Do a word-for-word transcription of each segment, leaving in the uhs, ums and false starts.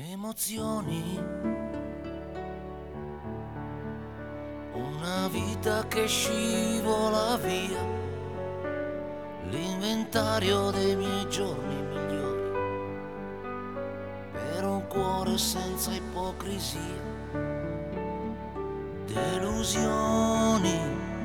Emozioni, una vita che scivola via, l'inventario dei miei giorni migliori, per un cuore senza ipocrisia, delusioni,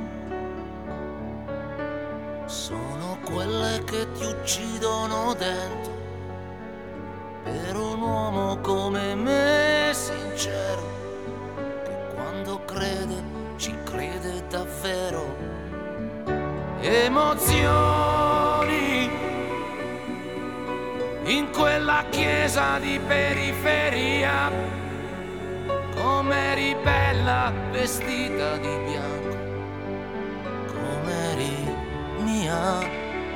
sono quelle che ti uccidono dentro. Per un uomo come me, sincero, che quando crede, ci crede davvero. Emozioni, in quella chiesa di periferia, com'eri bella vestita di bianco, com'eri mia.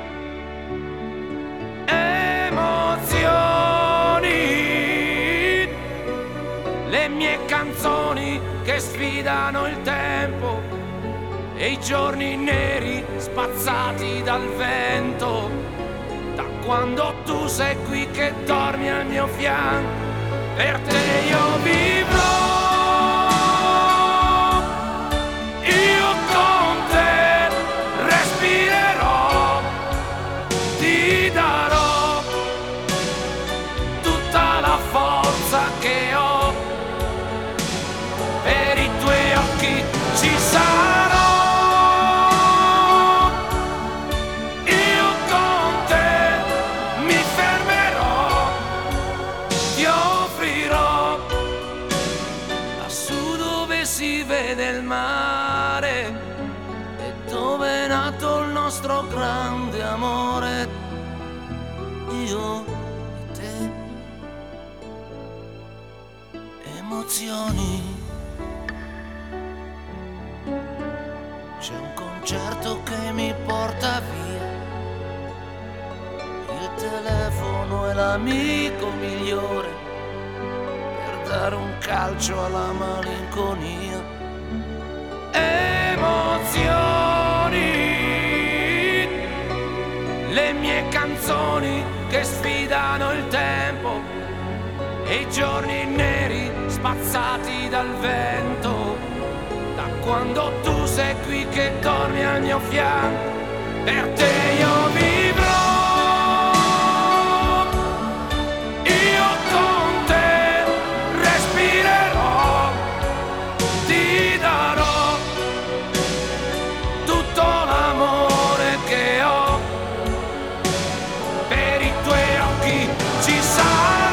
Le mie canzoni che sfidano il tempo e i giorni neri spazzati dal vento. Da quando tu sei qui che dormi al mio fianco, per te io vivrò. Io con te respirerò, ti darò tutta la forza che ho. Per i tuoi occhi ci sarò, io con te mi fermerò, ti offrirò, lassù dove si vede il mare e dove è nato il nostro grande amore, io e te. Emozioni, c'è un concerto che mi porta via, il telefono è l'amico migliore per dare un calcio alla malinconia. Emozioni, le mie canzoni che sfidano il tempo e i giorni neri spazzati dal vento. Quando tu sei qui che dormi al mio fianco, per te io vivrò. Io con te respirerò, ti darò tutto l'amore che ho. Per i tuoi occhi ci sarò.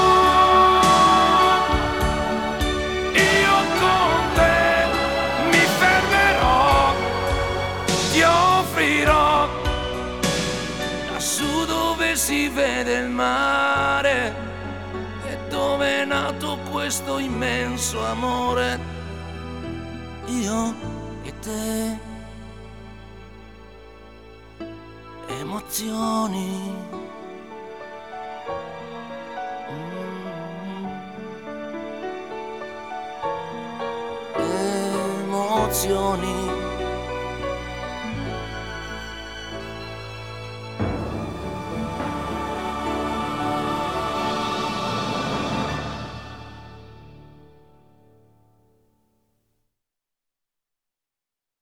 Lassù dove si vede il mare e dove è nato questo immenso amore, io e te. Emozioni, mm. Emozioni.